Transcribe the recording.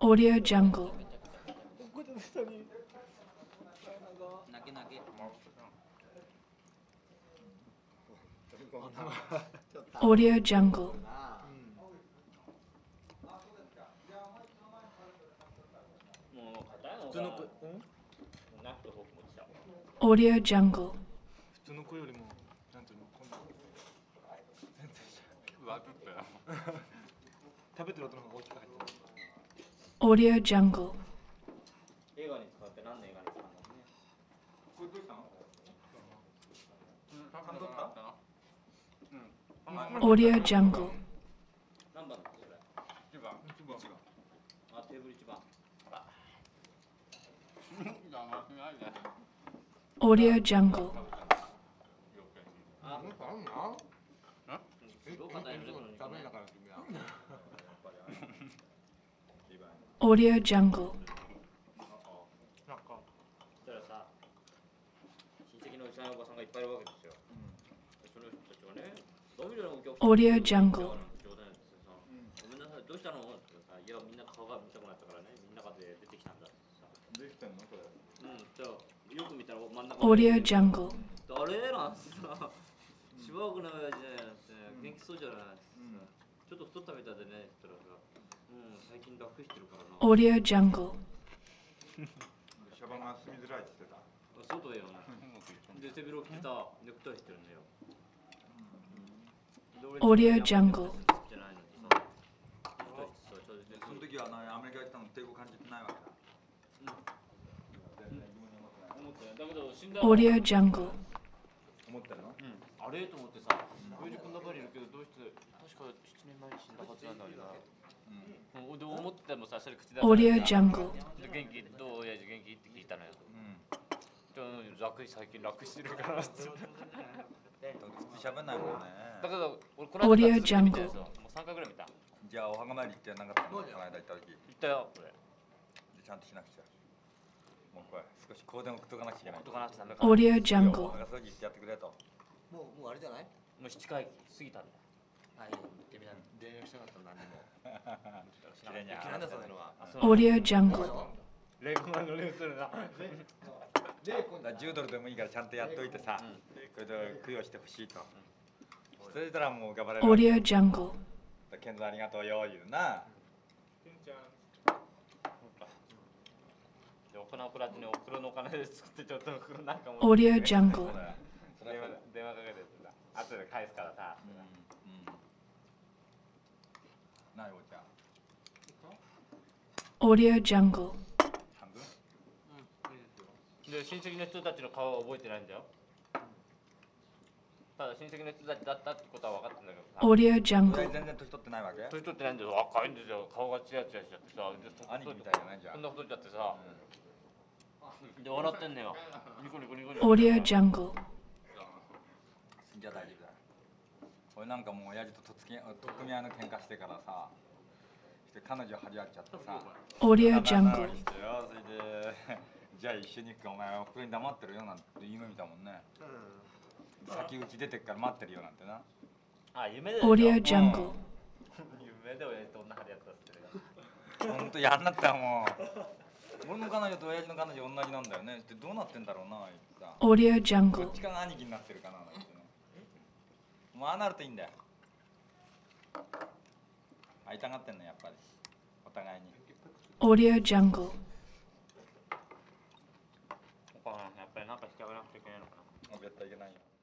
Audio Jungle. Audio Jungle. Audio Jungle. 普通の子よりもなんていうの、今度全然わかったよ。食べてる音の方が大きく入ってる。 Audio Jungle. 映画に使って何の映画に使うのね。 これどうしたの？感動った？ Audio Jungle. 何番だそれ？ 一番。 あ、テーブル一番。ほら。 Audio Jungle. あ、どうかだよね。 ダメだから君は。 Audio Jungle. なんか。 そしたらさ、親戚のおじさんおばさんがいっぱいいるわけですよ。その人たちがね、どういうのお客さん Audio Jungle. 冗談やってさ、ごめんなさい、どうしたのってさ、いや、みんな顔が見たくなったからね、みんながで出てきたんだってさ。 できてんのこれ？ じゃあ、よく見たら真ん中 Audio Jungle. 誰なんてさ、しばらくの親父ね、元気そうじゃないってさ、ちょっと太ったみたいでねって言ったらさ、最近楽してるからな。 Audio Jungle. シャバが住みづらいって言ってた。 外へよね。で、手広くてさ、ネクタイしてるんだよ。 Audio Jungle. じゃないのにさ、 その時はアメリカ行ったの抵抗感じてないわけだ。 思ってだけど死んだ Audio Jungle. 思ってんの？ あれと思ってさ、親父こんな場にいるけどどうして確か7年前に死んだはずなんだよな。で思ってもさ、それ口だから Audio Jungle. 元気どう親父元気って聞いたのよ。最近楽してるからって。 普通喋んないもんね。 だけど俺この間 Audio 見た Jungle. やつをもう3回ぐらい見た。 じゃあお墓参り行ってなかったの？この間行った時。 言ったよこれ。 でちゃんとしなくちゃ。もうこれ少し香典送っとかなくちゃいけない。 とかなってダメか。 Audio お Jungle. 墓掃除してやってくれと。 もうあれじゃない？ もう7回過ぎたんだよ。 はい、行ってみな。電話しなかったの何も。 綺麗になんだそれは。 Audio Jungle. レイコマンのレースだな。 10ドルでもいいからちゃんとやっといてさ、これで供養してほしいと。それたらもう頑張れる。 Audio Jungle. ケンゾありがとうよ言うな。 で、お金送らずにお風呂のお金で作ってちょっとなんかもう Audio Jungle. 電話かけてさ、後で返すからさ。 ないお茶。 Audio Jungle. 半分？ で、親戚の人たちの顔は覚えてないんだよ。ただ親戚の人たちだったってことは分かってんだけどさ。 Audio 俺 Jungle. 全然年取ってないわけ？ 年取ってないんだよ。若いんですよ。顔がチラチラしちゃってさ。 兄貴みたいじゃないじゃん。 こんな太っちゃってさ。で、笑ってんのよ。ニコニコニコニコ。 Audio Jungle. じゃあ大丈夫だ。俺なんかもう親父と取っ組み合いの喧嘩してからさ、して彼女張り合っちゃってさ。 Audio Jungle. してよ、それでじゃあ一緒に行くか、お前おふくろに黙ってるよなんて夢見たもんね。先打ち出てっから待ってるよなんてな。 あ、夢で。 Audio Jungle. 夢で親父と女張り合ったって。 ほんとやんなったよもう。俺の彼女と親父の彼女同じなんだよね。ってどうなってんだろうな言ってさ。 Audio ど Jungle. っちかが兄貴になってるかななんてね。もうああなるといいんだよ。会いたがってんのやっぱり。お互いに。 Audio Jungle. お母さんやっぱりなんかしてあげなくちゃいけないのかな。 もう絶対いけないよ。